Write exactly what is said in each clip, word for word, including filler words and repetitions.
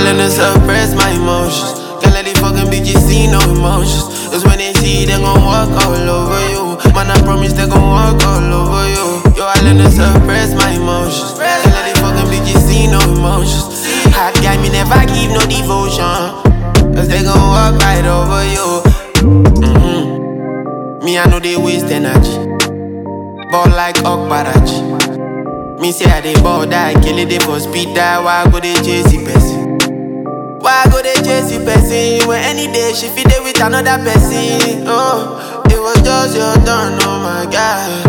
learn to suppress my emotions. Can't let these fucking bitches see no emotions. Cause when they see, they gon' walk all over you. Man, I promise they gon' walk all over you. Yo, I learn to suppress my emotions. Can't let these fucking bitches see no emotions. Hot guy, me never give no devotion. Cause they gon' walk right over you. Mm-hmm. Me, I know they waste energy. Ball like Okbarachi. Me say I dey ball die, kill it, they for speed die. Why go they chase the person? Why go they chase the person? When any day she fit there with another person. Oh, it was just your turn, oh my God.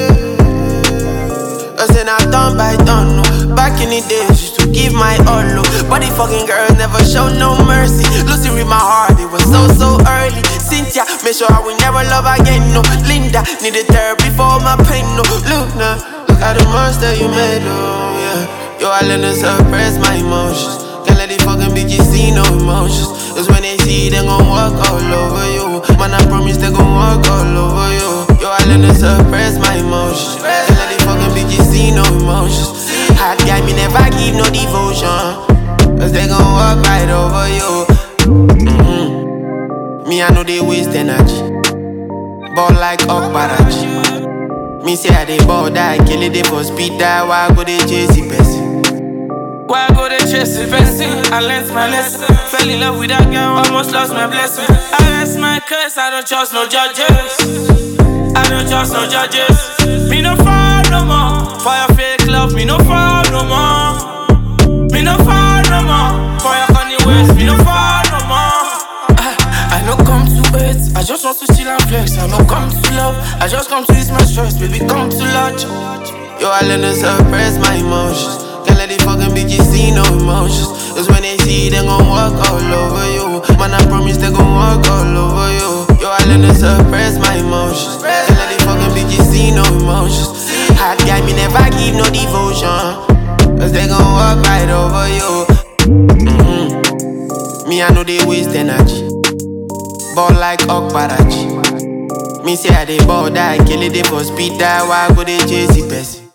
Cause then I turn by turn, no. Back in the days, used to give my all, low. But the fucking girls never show no mercy. Losing with my heart, it was so, so early. Cynthia, make sure I will never love again, no. Linda, needed therapy for my pain, no. Look now, look at the monster you made, oh yeah. Yo, I learn to suppress my emotions. Can't let these fucking bitches see no emotions. Cause when they see, they gon' walk all over you. Man, I promise they gon' walk all over you. Yo, I learn to suppress my emotions. Can't let these fucking bitches see no emotions. Hot guy, me never give no devotion. Cause they gon' walk right over you. Mm-hmm. Me, I know they waste energy. Ball like Okbarachi. Me say I dey ball die, kill it, they for speed die. Why go they chase the person? Why go they chase the person? I learned my lesson. Fell in love with that girl, almost lost my blessing. I rest my curse, I don't trust no judges. I don't trust no judges. Me no fall no more. For your fake love, me no fall no more. Me no fall no more. For your funny ways, me no fall no more. I, I no come to hate, I just want to chill and flex. I no come to love, I just come to ease my stress. Baby, come to lodge. Yo, I learn to suppress my emotions. Can't let these fucking bitches see no emotions. Cause when they see, they gon' walk all over you. Man, I promise they gon' walk all over you. Yo, I learn to suppress my emotions. Can't let these fucking bitches see no emotions. Hot guy, me never give no devotion. Cause they gon' walk right over you. Mm-hmm. Me, I know they waste energy. Ball like Okbarachi. Me say I dey ball die, kill it, they for speed die. Why go they chase the person?